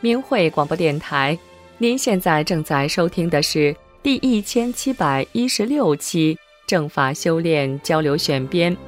明慧广播电台，您现在正在收听的是第1716期正法修炼交流选编。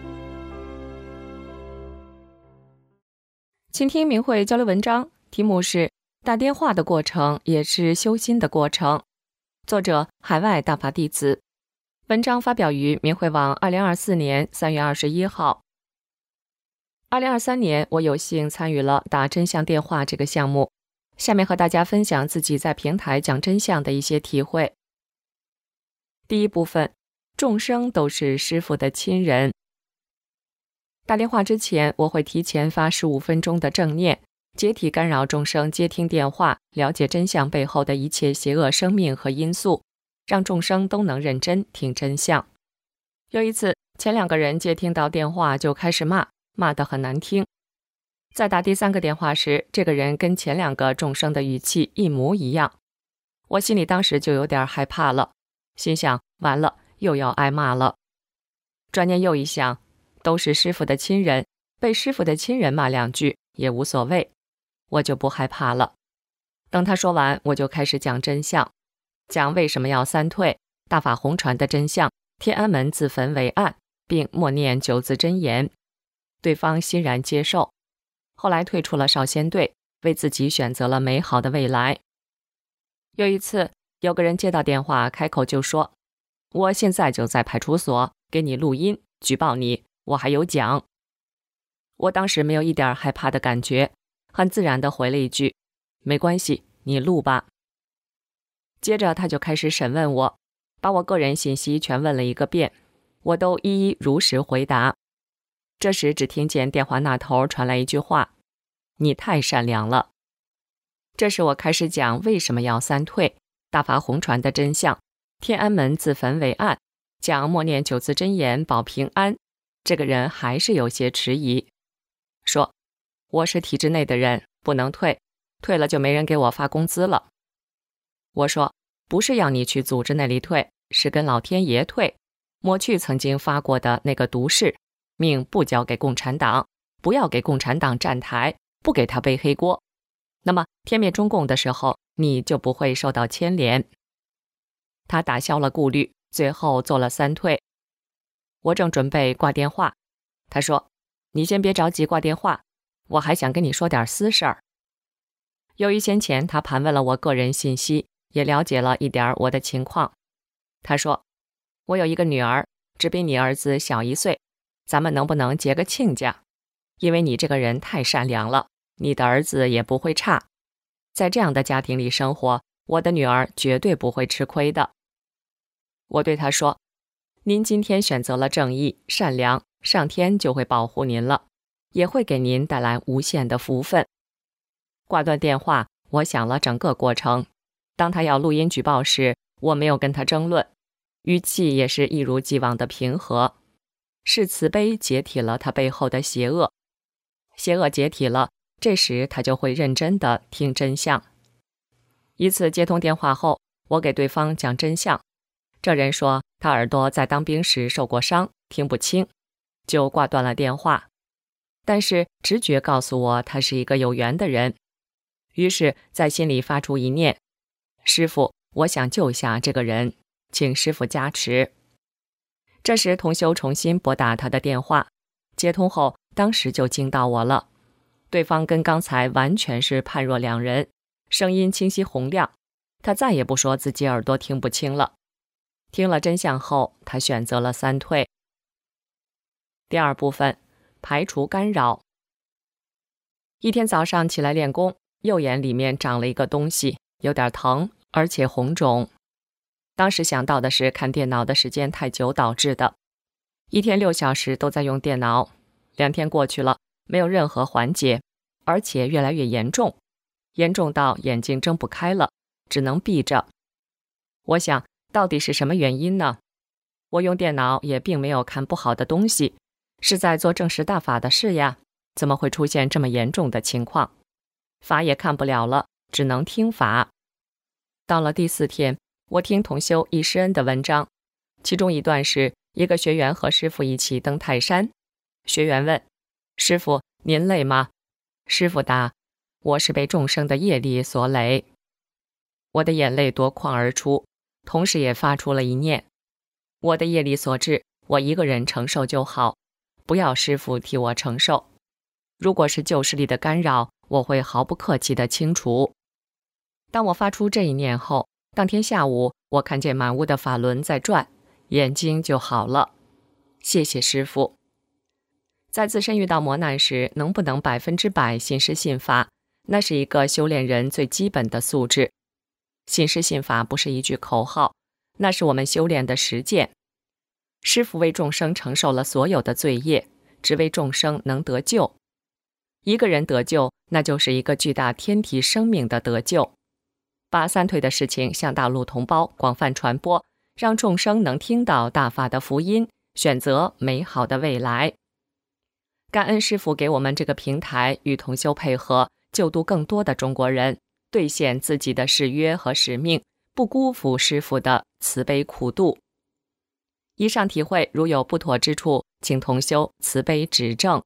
请听明慧交流文章，题目是打电话的过程也是修心的过程，作者海外大法弟子。文章发表于明慧网2024年3月21号。2023年，我有幸参与了打真相电话这个项目，下面和大家分享自己在平台讲真相的一些体会。第一部分，众生都是师父的亲人。打电话之前，我会提前发15分钟的正念，解体干扰众生接听电话，了解真相背后的一切邪恶生命和因素，让众生都能认真听真相。有一次，前2个人接听到电话就开始骂得很难听。在打第3个电话时，这个人跟前2个众生的语气一模一样。我心里当时就有点害怕了，心想完了，又要挨骂了。转念又一想，都是师父的亲人，被师父的亲人骂2句也无所谓，我就不害怕了。等他说完，我就开始讲真相，讲为什么要3退，大法红传的真相，天安门自焚为案，并默念9字真言。对方欣然接受，后来退出了少先队，为自己选择了美好的未来。有一次，有个人接到电话，开口就说：“我现在就在派出所给你录音，举报你，我还有奖。”我当时没有一点害怕的感觉，很自然地回了一句：“没关系，你录吧。”接着他就开始审问我，把我个人信息全问了一个遍，我都一一如实回答。这时只听见电话那头传来一句话：“你太善良了。”这时我开始讲为什么要3退，大法红传的真相，天安门自焚为案，讲默念9字真言保平安。这个人还是有些迟疑，说：“我是体制内的人，不能退，退了就没人给我发工资了。”我说：“不是要你去组织那里退，是跟老天爷退，抹去曾经发过的那个毒誓，命不交给共产党，不要给共产党站台，不给他背黑锅。那么天灭中共的时候，你就不会受到牵连。”他打消了顾虑，最后做了3退。我正准备挂电话，他说：“你先别着急挂电话，我还想跟你说点私事儿。”由于先前他盘问了我个人信息，也了解了一点我的情况。他说：“我有一个女儿，只比你儿子小1岁，咱们能不能结个亲家？因为你这个人太善良了，你的儿子也不会差。在这样的家庭里生活，我的女儿绝对不会吃亏的。”我对他说：“您今天选择了正义、善良，上天就会保护您了，也会给您带来无限的福分。”挂断电话，我想了整个过程。当他要录音举报时，我没有跟他争论，语气也是一如既往的平和。是慈悲解体了他背后的邪恶，邪恶解体了，这时他就会认真地听真相。一次接通电话后，我给对方讲真相。这人说他耳朵在当兵时受过伤，听不清，就挂断了电话。但是直觉告诉我他是一个有缘的人，于是在心里发出一念：师父，我想救下这个人，请师父加持。这时同修重新拨打他的电话，接通后当时就惊到我了。对方跟刚才完全是判若两人，声音清晰洪亮，他再也不说自己耳朵听不清了。听了真相后，他选择了3退。第2部分，排除干扰。一天早上起来练功，右眼里面长了一个东西，有点疼，而且红肿。当时想到的是看电脑的时间太久导致的。一天6小时都在用电脑，2天过去了，没有任何缓解，而且越来越严重，严重到眼睛睁不开了，只能闭着。我想，到底是什么原因呢？我用电脑也并没有看不好的东西，是在做正实大法的事呀，怎么会出现这么严重的情况？法也看不了了，只能听法。到了第4天，我听同修易师恩的文章，其中一段是一个学员和师父一起登泰山。学员问：“师父，您累吗？”师父答：“ 我是被众生的业力所累。我的眼泪夺眶而出，同时也发出了一念：我的业力所致，我一个人承受就好，不要师父替我承受。如果是旧势力的干扰，我会毫不客气地清除。当我发出这一念后，当天下午我看见满屋的法轮在转，眼睛就好了。谢谢师父。在自身遇到磨难时，能不能100%信师信法，那是一个修炼人最基本的素质。信师信法不是一句口号，那是我们修炼的实践。师父为众生承受了所有的罪业，只为众生能得救。一个人得救，那就是一个巨大天体生命的得救。把三退的事情向大陆同胞广泛传播，让众生能听到大法的福音，选择美好的未来。感恩师父给我们这个平台，与同修配合，救度更多的中国人，兑现自己的誓约和使命，不辜负师父的慈悲苦度。以上体会如有不妥之处，请同修慈悲指正。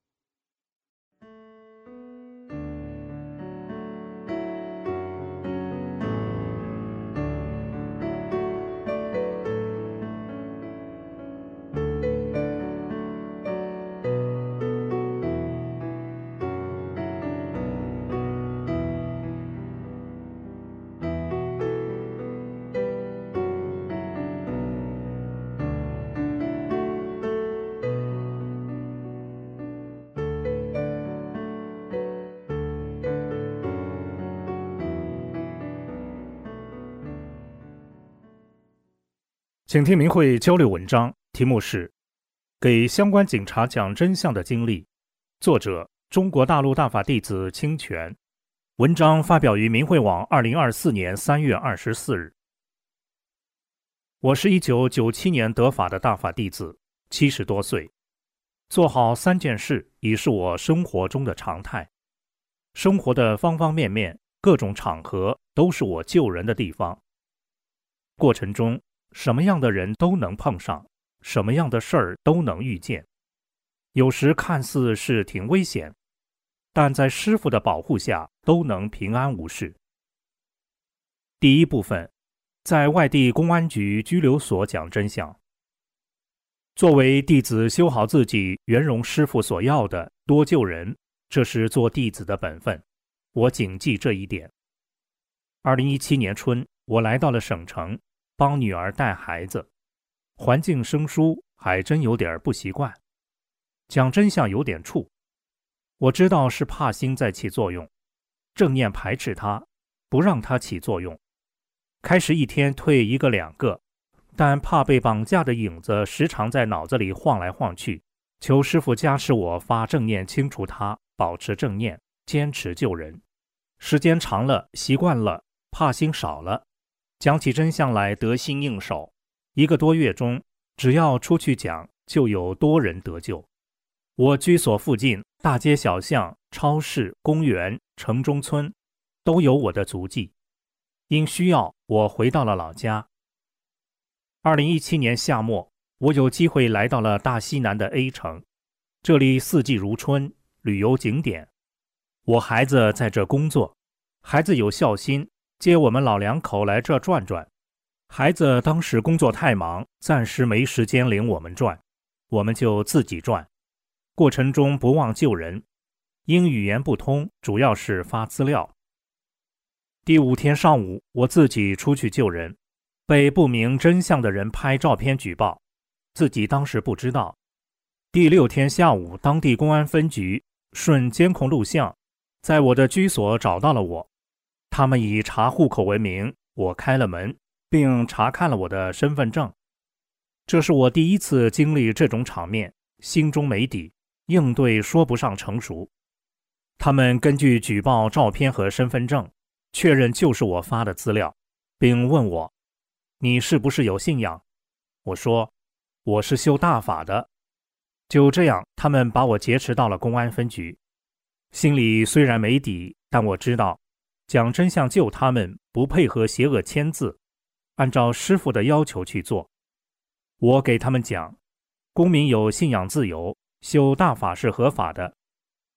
请听明慧交流文章，题目是《给相关警察讲真相的经历》，作者中国大陆大法弟子清泉。文章发表于明慧网2024年3月24日。我是1997年得法的大法弟子，70多岁，做好3件事已是我生活中的常态。生活的方方面面，各种场合都是我救人的地方。过程中，什么样的人都能碰上，什么样的事儿都能遇见。有时看似是挺危险，但在师父的保护下都能平安无事。第一部分，在外地公安局拘留所讲真相。作为弟子，修好自己，圆融师父所要的，多救人，这是做弟子的本分，我谨记这一点。2017年春，我来到了省城，帮女儿带孩子，环境生疏，还真有点不习惯。讲真相有点怵，我知道是怕心在起作用，正念排斥它，不让它起作用。开始一天退1个2个，但怕被绑架的影子时常在脑子里晃来晃去，求师父加持我发正念清除它，保持正念，坚持救人。时间长了，习惯了，怕心少了，讲起真相来得心应手。1个多月中，只要出去讲，就有多人得救。我居所附近大街小巷、超市、公园、城中村都有我的足迹。因需要，我回到了老家。2017年夏末，我有机会来到了大西南的 A 城，这里四季如春，旅游景点。我孩子在这工作，孩子有孝心，接我们老两口来这转转。孩子当时工作太忙，暂时没时间领我们转，我们就自己转。过程中不忘救人，因语言不通，主要是发资料。第5天上午，我自己出去救人，被不明真相的人拍照片举报，自己当时不知道。第6天下午，当地公安分局顺监控录像，在我的居所找到了我，他们以查户口为名，我开了门，并查看了我的身份证。这是我第1次经历这种场面，心中没底，应对说不上成熟。他们根据举报照片和身份证，确认就是我发的资料，并问我：你是不是有信仰？我说：我是修大法的。就这样，他们把我劫持到了公安分局。心里虽然没底，但我知道讲真相救他们，不配合邪恶签字，按照师父的要求去做。我给他们讲，公民有信仰自由，修大法是合法的，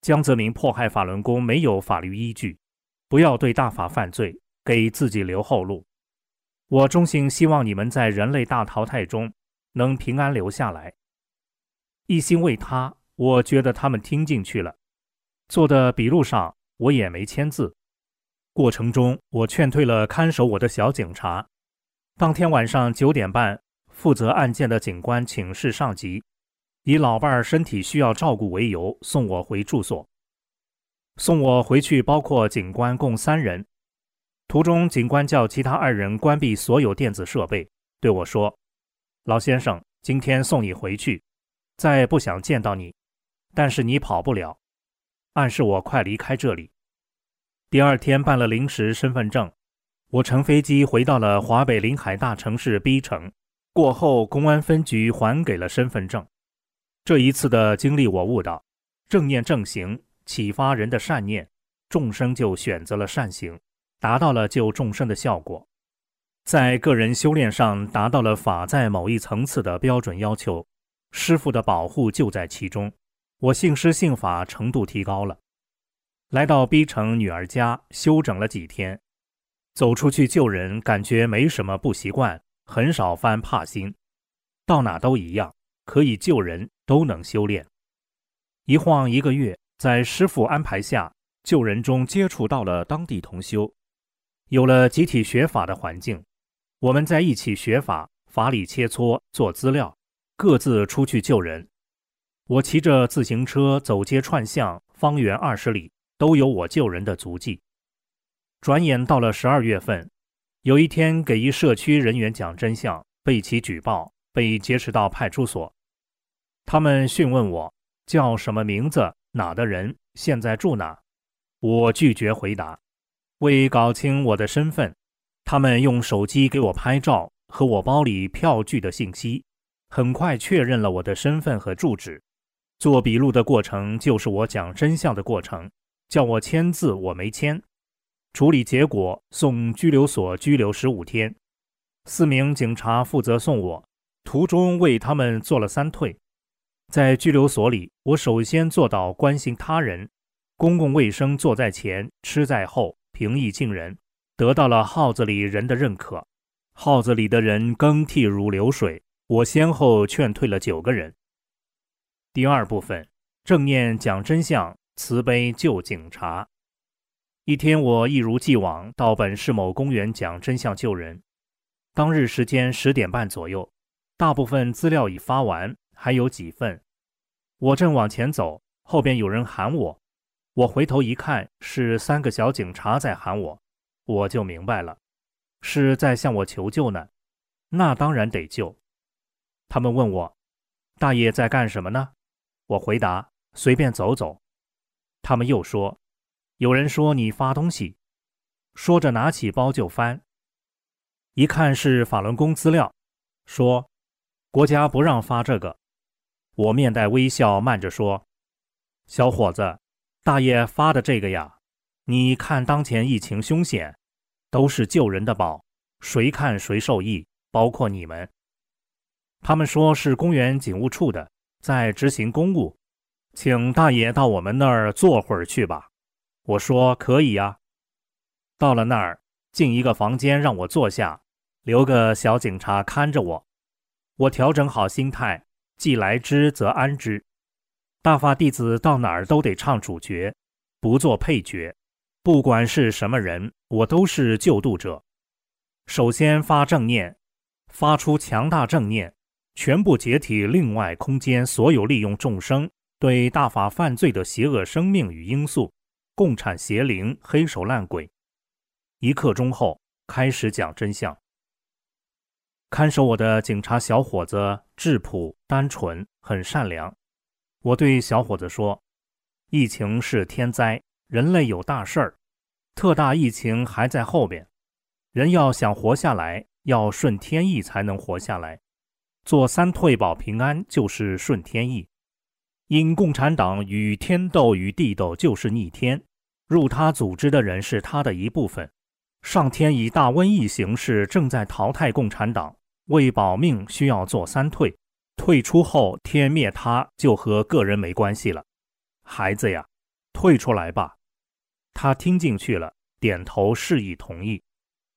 江泽民迫害法轮功没有法律依据，不要对大法犯罪给自己留后路。我衷心希望你们在人类大淘汰中能平安留下来。一心为他，我觉得他们听进去了。做的笔录上我也没签字。过程中我劝退了看守我的小警察。当天晚上9点半，负责案件的警官请示上级，以老伴儿身体需要照顾为由送我回住所。送我回去包括警官共3人。途中警官叫其他2人关闭所有电子设备，对我说：老先生，今天送你回去，再不想见到你，但是你跑不了，暗示我快离开这里。第2天办了临时身份证，我乘飞机回到了华北临海大城市 B 城，过后公安分局还给了身份证。这一次的经历我悟到，正念正行启发人的善念，众生就选择了善行，达到了救众生的效果。在个人修炼上达到了法在某一层次的标准要求，师父的保护就在其中，我信师信法程度提高了。来到 B 城女儿家休整了几天，走出去救人感觉没什么不习惯，很少犯怕心，到哪都一样，可以救人，都能修炼。一晃1个月，在师父安排下，救人中接触到了当地同修，有了集体学法的环境，我们在一起学法，法理切磋，做资料，各自出去救人。我骑着自行车走街串巷，方圆20里都有我救人的足迹。转眼到了12月份，有一天给一社区人员讲真相，被其举报，被劫持到派出所。他们讯问我叫什么名字，哪的人，现在住哪。我拒绝回答。为搞清我的身份，他们用手机给我拍照和我包里票据的信息，很快确认了我的身份和住址。做笔录的过程就是我讲真相的过程，叫我签字我没签。处理结果送拘留所拘留15天。4名警察负责送我，途中为他们做了3退。在拘留所里，我首先做到关心他人，公共卫生做在前，吃在后，平易近人，得到了号子里人的认可。号子里的人更替如流水，我先后劝退了9个人。第2部分，正念讲真相，慈悲救警察。一天我一如既往到本市某公园讲真相救人。当日时间10点半左右，大部分资料已发完，还有几份。我正往前走，后边有人喊我，我回头一看，是3个小警察在喊我，我就明白了，是在向我求救呢。那当然得救。他们问我，大爷在干什么呢？我回答，随便走走。他们又说，有人说你发东西。说着拿起包就翻，一看是法轮功资料，说国家不让发这个。我面带微笑慢着说，小伙子，大爷发的这个呀，你看当前疫情凶险，都是救人的宝，谁看谁受益，包括你们。他们说是公园警务处的，在执行公务，请大爷到我们那儿坐会儿去吧。我说可以呀。到了那儿，进一个房间让我坐下，留个小警察看着我。我调整好心态，既来之则安之。大法弟子到哪儿都得唱主角，不做配角。不管是什么人，我都是救度者。首先发正念，发出强大正念，全部解体另外空间所有利用众生对大法犯罪的邪恶生命与因素，共产邪灵、黑手烂鬼。1刻钟后开始讲真相。看守我的警察小伙子质朴单纯，很善良。我对小伙子说，疫情是天灾，人类有大事儿，特大疫情还在后边，人要想活下来，要顺天意才能活下来。做3退保平安就是顺天意。因共产党与天斗与地斗就是逆天，入他组织的人是他的一部分。上天以大瘟疫形式正在淘汰共产党，为保命需要做3退，退出后天灭他就和个人没关系了。孩子呀， 退出来吧。他听进去了，点头示意同意。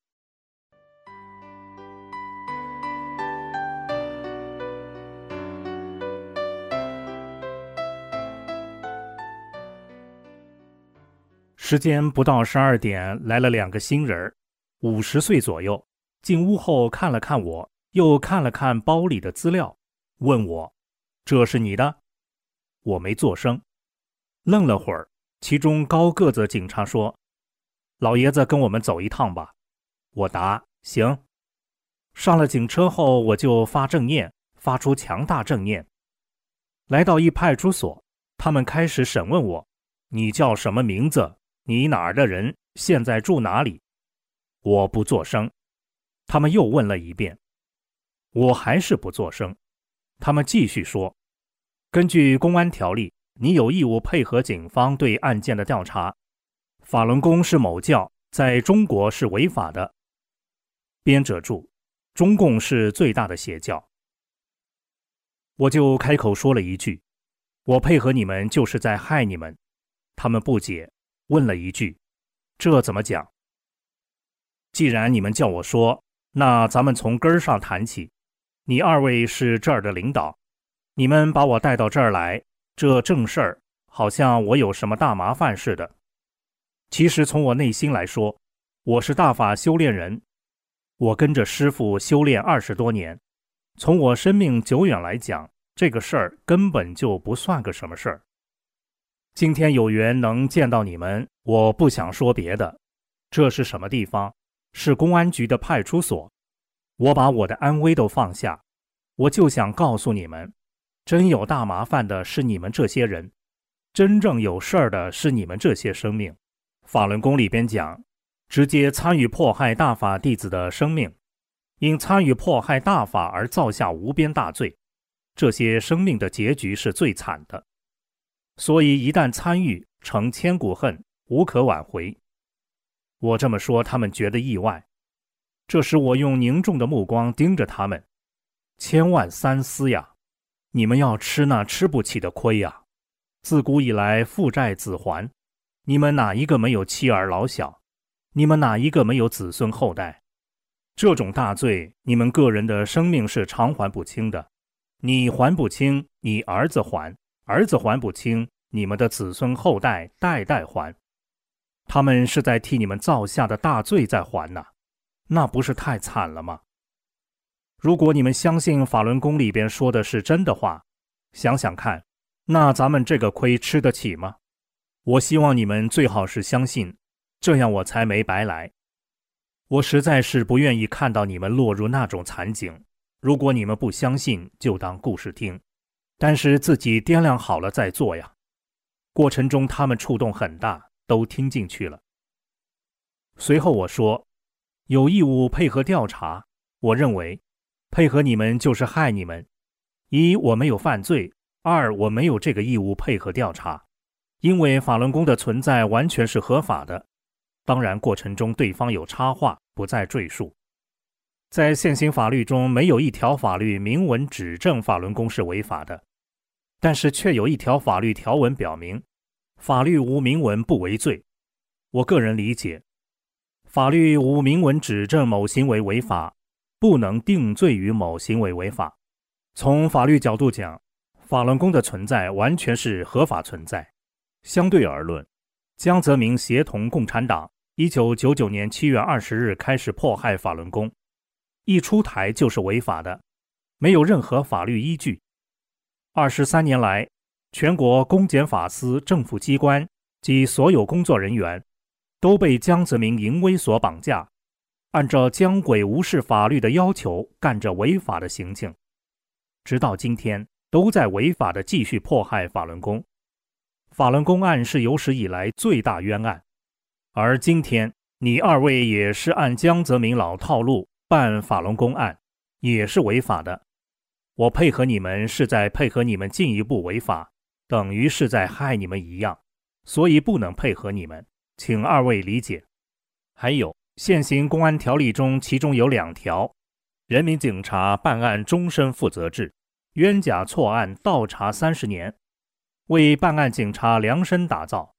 时间不到12点，来了2个新人，50岁左右，进屋后看了看我，又看了看包里的资料，问我：“这是你的？”我没作声，愣了会儿，其中高个子警察说：“老爷子跟我们走一趟吧。”我答：“行。”上了警车后，我就发正念，发出强大正念。来到一派出所，他们开始审问我：“你叫什么名字？你哪儿的人？现在住哪里？”我不作声。他们又问了一遍，我还是不作声。他们继续说：“根据公安条例，你有义务配合警方对案件的调查。法轮功是某教，在中国是违法的。”编者注：中共是最大的邪教。我就开口说了一句：“我配合你们就是在害你们。”他们不解，问了一句：“这怎么讲？”既然你们叫我说，那咱们从根儿上谈起。你2位是这儿的领导，你们把我带到这儿来，这正事儿，好像我有什么大麻烦似的。其实从我内心来说，我是大法修炼人，我跟着师父修炼20多年，从我生命久远来讲，这个事儿根本就不算个什么事儿。今天有缘能见到你们，我不想说别的。这是什么地方？是公安局的派出所。我把我的安危都放下，我就想告诉你们，真有大麻烦的是你们这些人，真正有事儿的是你们这些生命。法轮功里边讲，直接参与迫害大法弟子的生命，因参与迫害大法而造下无边大罪，这些生命的结局是最惨的。所以一旦参与，成千古恨，无可挽回。我这么说，他们觉得意外。这时我用凝重的目光盯着他们，千万三思呀！你们要吃那吃不起的亏呀！自古以来父债子还，你们哪一个没有妻儿老小？你们哪一个没有子孙后代？这种大罪，你们个人的生命是偿还不清的。你还不清，你儿子还，儿子还不清，你们的子孙后代代代还。他们是在替你们造下的大罪在还呐，那不是太惨了吗？如果你们相信法轮功里边说的是真的话，想想看，那咱们这个亏吃得起吗？我希望你们最好是相信，这样我才没白来。我实在是不愿意看到你们落入那种惨景。如果你们不相信，就当故事听，但是自己掂量好了再做呀。过程中他们触动很大，都听进去了。随后我说，有义务配合调查，我认为配合你们就是害你们。一，我没有犯罪；二，我没有这个义务配合调查，因为法轮功的存在完全是合法的。当然过程中对方有插话，不再赘述。在现行法律中，没有一条法律明文指证法轮功是违法的，但是却有一条法律条文表明，法律无明文不为罪。我个人理解，法律无明文指证某行为违法，不能定罪于某行为违法。从法律角度讲，法轮功的存在完全是合法存在。相对而论，江泽民协同共产党1999年7月20日开始迫害法轮功，一出台就是违法的，没有任何法律依据。23年来，全国公检法司政府机关及所有工作人员都被江泽民淫威所绑架，按照江鬼无视法律的要求干着违法的行径，直到今天都在违法的继续迫害法轮功。法轮功案是有史以来最大冤案，而今天你二位也是按江泽民老套路办法轮功案，也是违法的。我配合你们是在配合你们进一步违法，等于是在害你们一样，所以不能配合你们，请二位理解。还有，现行公安条例中其中有2条，人民警察办案终身负责制，冤假错案倒查30年，为办案警察量身打造，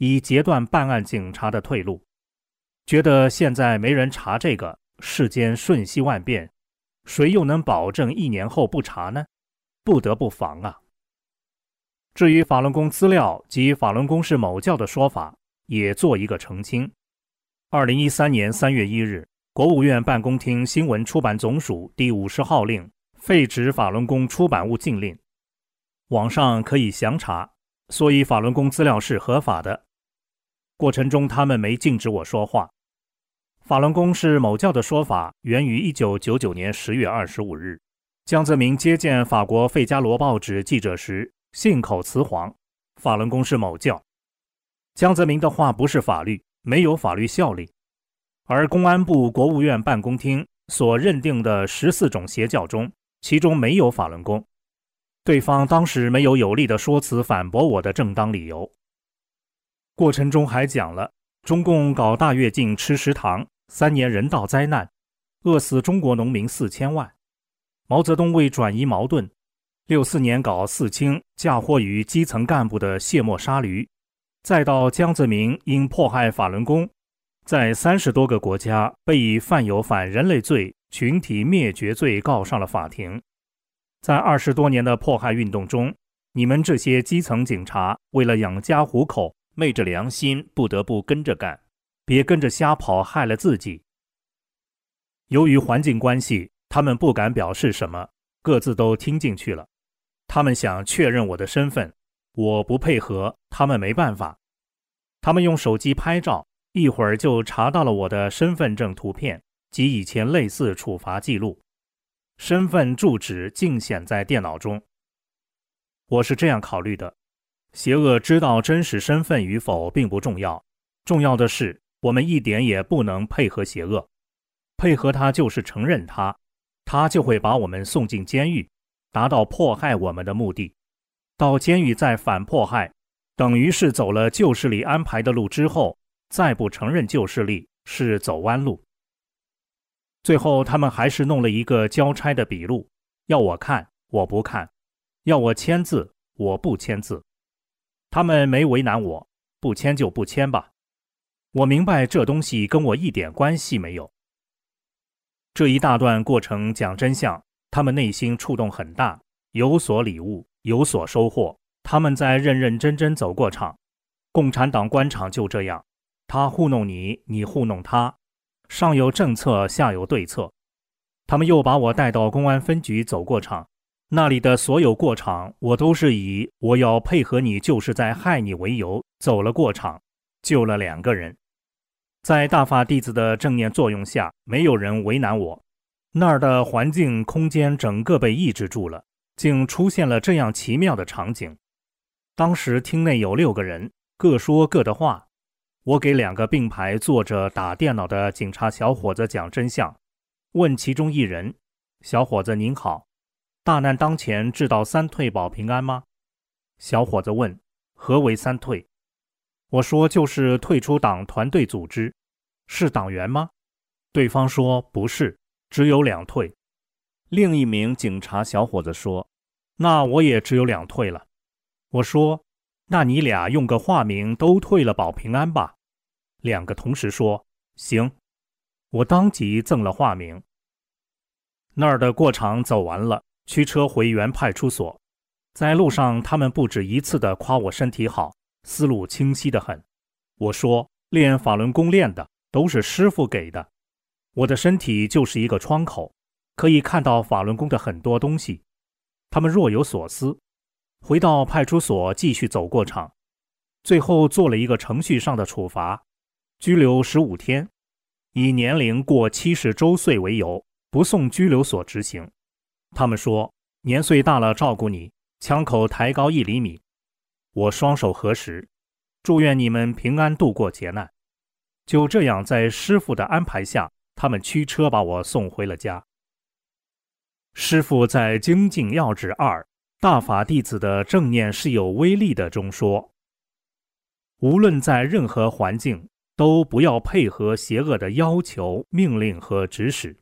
以截断办案警察的退路。觉得现在没人查这个，世间瞬息万变，谁又能保证1年后不查呢？不得不防啊。至于法轮功资料及法轮功是某教的说法，也做一个澄清。2013年3月1日，国务院办公厅新闻出版总署第50号令废止法轮功出版物禁令，网上可以详查，所以法轮功资料是合法的。过程中他们没禁止我说话。法轮功是某教的说法源于1999年10月25日，江泽民接见法国《费加罗报纸》记者时信口雌黄，法轮功是某教。江泽民的话不是法律，没有法律效力。而公安部国务院办公厅所认定的14种邪教中，其中没有法轮功。对方当时没有有力的说辞反驳我的正当理由。过程中还讲了中共搞大跃进吃食堂，3年人道灾难，饿死中国农民4000万。毛泽东为转移矛盾，64年搞4清，嫁祸于基层干部的卸磨杀驴，再到江泽民因迫害法轮功，在30多个国家被以犯有反人类罪、群体灭绝罪告上了法庭。在20多年的迫害运动中，你们这些基层警察为了养家糊口，昧着良心不得不跟着干，别跟着瞎跑害了自己。由于环境关系，他们不敢表示什么，各自都听进去了。他们想确认我的身份，我不配合，他们没办法。他们用手机拍照，一会儿就查到了我的身份证图片及以前类似处罚记录，身份住址尽显在电脑中。我是这样考虑的，邪恶知道真实身份与否并不重要，重要的是我们一点也不能配合邪恶，配合他就是承认他，他就会把我们送进监狱，达到迫害我们的目的。到监狱再反迫害，等于是走了旧势力安排的路之后，再不承认旧势力，是走弯路。最后他们还是弄了一个交差的笔录，要我看我不看，要我签字我不签字。他们没为难我，不签就不签吧。我明白这东西跟我一点关系没有。这一大段过程讲真相，他们内心触动很大，有所领悟，有所收获。他们在认认真真走过场。共产党官场就这样，他糊弄你，你糊弄他，上有政策，下有对策。他们又把我带到公安分局走过场，那里的所有过场，我都是以我要配合你就是在害你为由走了过场，救了2个人。在大法弟子的正念作用下，没有人为难我。那儿的环境空间整个被抑制住了，竟出现了这样奇妙的场景。当时厅内有6个人，各说各的话。我给2个并排坐着打电脑的警察小伙子讲真相，问其中一人：小伙子您好，大难当前知道3退保平安吗？小伙子问：何为3退？我说就是退出党团队组织。是党员吗？对方说不是，只有2退。另一名警察小伙子说：那我也只有2退了。我说：那你俩用个化名都退了保平安吧？2个同时说行。我当即赠了化名。那儿的过场走完了，驱车回原派出所。在路上他们不止一次地夸我身体好，思路清晰得很。我说练法轮功练的都是师父给的，我的身体就是一个窗口，可以看到法轮功的很多东西。他们若有所思。回到派出所继续走过场，最后做了一个程序上的处罚，拘留15天，以年龄过70周岁为由，不送拘留所执行。他们说年岁大了照顾你，枪口抬高1厘米。我双手合十，祝愿你们平安度过劫难。就这样在师父的安排下，他们驱车把我送回了家。师父在《精进要旨2大法弟子的正念是有威力的中说，无论在任何环境，都不要配合邪恶的要求、命令和指使。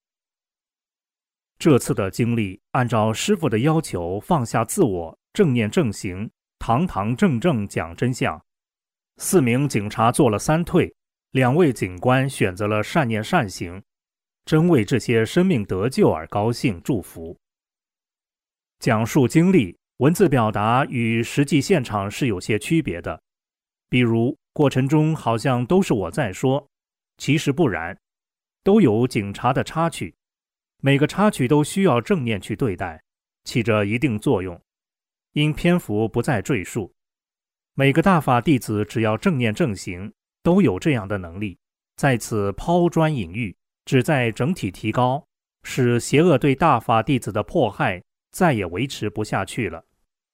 这次的经历，按照师父的要求放下自我，正念正行，堂堂正正讲真相。 4名警察做了3退，2位警官选择了善念善行，真为这些生命得救而高兴祝福。讲述经历，文字表达与实际现场是有些区别的，比如过程中好像都是我在说，其实不然，都有警察的插曲，每个插曲都需要正念去对待，起着一定作用。因篇幅不再赘述，每个大法弟子只要正念正行，都有这样的能力，在此抛砖引玉，旨在整体提高，使邪恶对大法弟子的迫害再也维持不下去了。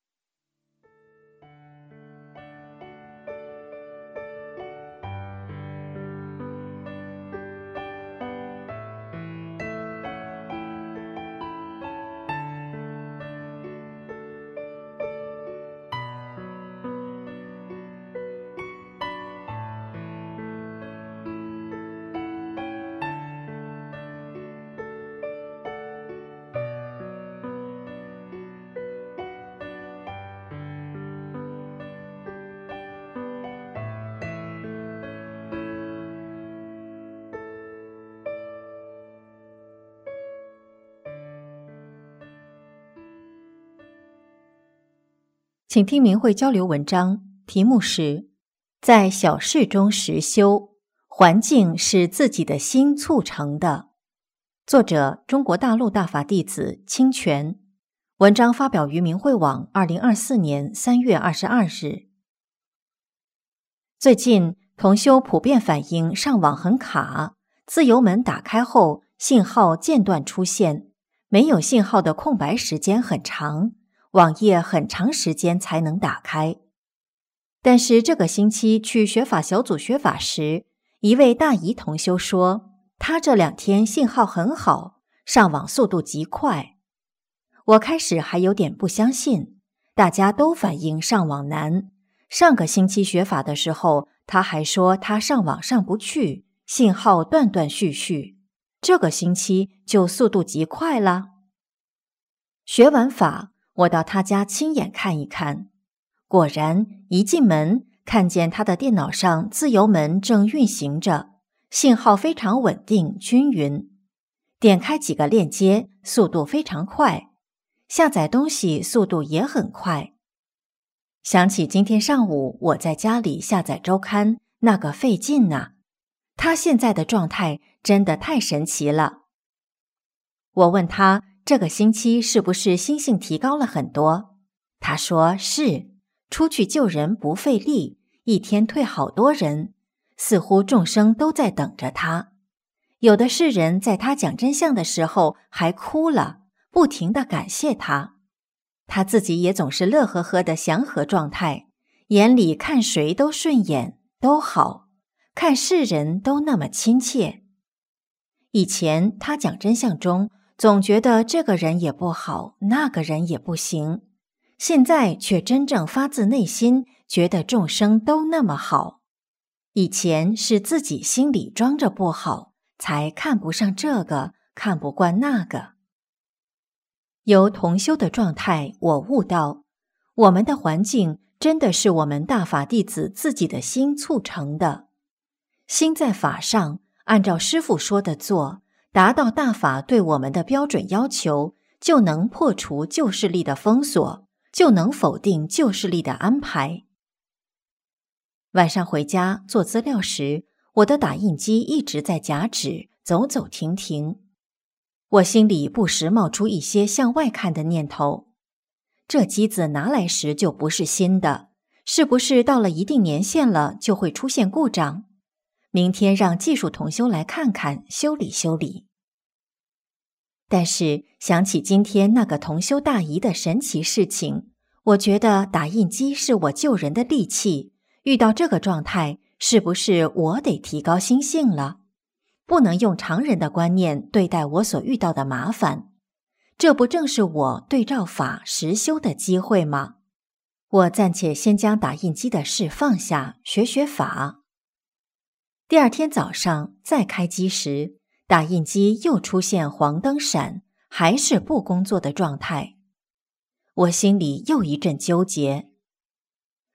请听明慧交流文章，题目是在小事中实修，环境是自己的心促成的。作者中国大陆大法弟子清泉，文章发表于明慧网2024年3月22日。最近同修普遍反映上网很卡，自由门打开后信号间断出现，没有信号的空白时间很长，网页很长时间才能打开。但是这个星期去学法小组学法时，一位大姨同修说，他这2天信号很好，上网速度极快。我开始还有点不相信，大家都反映上网难。上个星期学法的时候，他还说他上网上不去，信号断断续续。这个星期就速度极快了。学完法，我到他家亲眼看一看，果然一进门，看见他的电脑上自由门正运行着，信号非常稳定均匀。点开几个链接，速度非常快，下载东西速度也很快。想起今天上午我在家里下载周刊，那个费劲呐，他现在的状态真的太神奇了。我问他这个星期是不是心性提高了很多？他说是，出去救人不费力，一天退好多人，似乎众生都在等着他。有的是人在他讲真相的时候还哭了，不停地感谢他。他自己也总是乐呵呵的祥和状态，眼里看谁都顺眼，都好，看世人都那么亲切。以前他讲真相中总觉得这个人也不好，那个人也不行，现在却真正发自内心觉得众生都那么好。以前是自己心里装着不好，才看不上这个，看不惯那个。由同修的状态，我悟到，我们的环境真的是我们大法弟子自己的心促成的。心在法上，按照师父说的做，达到大法对我们的标准要求，就能破除旧势力的封锁，就能否定旧势力的安排。晚上回家做资料时，我的打印机一直在夹纸，走走停停。我心里不时冒出一些向外看的念头，这机子拿来时就不是新的，是不是到了一定年限了就会出现故障？明天让技术同修来看看，修理修理。但是想起今天那个同修大姨的神奇事情，我觉得打印机是我救人的利器，遇到这个状态，是不是我得提高心性了？不能用常人的观念对待我所遇到的麻烦，这不正是我对照法实修的机会吗？我暂且先将打印机的事放下，学学法。第二天早上再开机时，打印机又出现黄灯闪，还是不工作的状态。我心里又一阵纠结。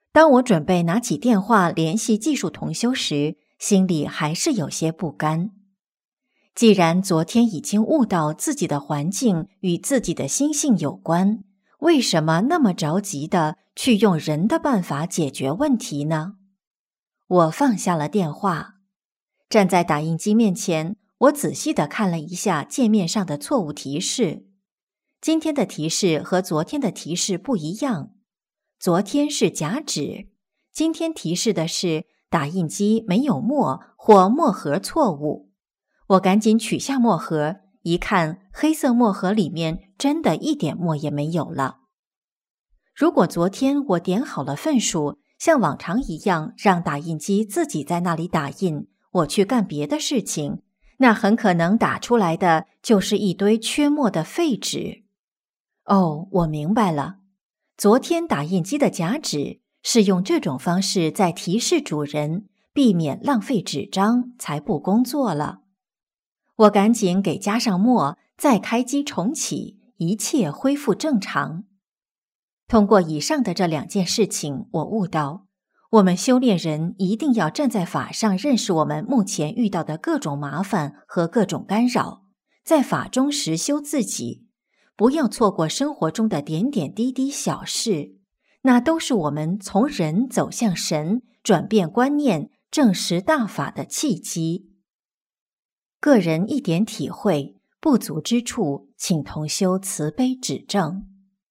当我准备拿起电话联系技术同修时，心里还是有些不甘。既然昨天已经悟到自己的环境与自己的心性有关，为什么那么着急地去用人的办法解决问题呢？我放下了电话，站在打印机面前，我仔细地看了一下界面上的错误提示。今天的提示和昨天的提示不一样，昨天是假纸，今天提示的是打印机没有墨或墨盒错误。我赶紧取下墨盒，一看黑色墨盒里面真的一点墨也没有了。如果昨天我点好了份数，像往常一样让打印机自己在那里打印，我去干别的事情，那很可能打出来的就是一堆缺墨的废纸。哦，我明白了，昨天打印机的假纸是用这种方式在提示主人，避免浪费纸张，才不工作了。我赶紧给加上墨，再开机重启，一切恢复正常。通过以上的这2件事情，我悟到，我们修炼人一定要站在法上认识我们目前遇到的各种麻烦和各种干扰，在法中实修自己，不要错过生活中的点点滴滴小事，那都是我们从人走向神，转变观念，证实大法的契机。个人一点体会，不足之处，请同修慈悲指正。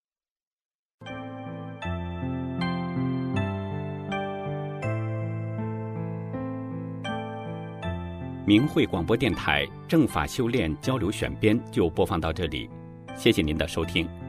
明慧广播电台正法修炼交流选编就播放到这里，谢谢您的收听。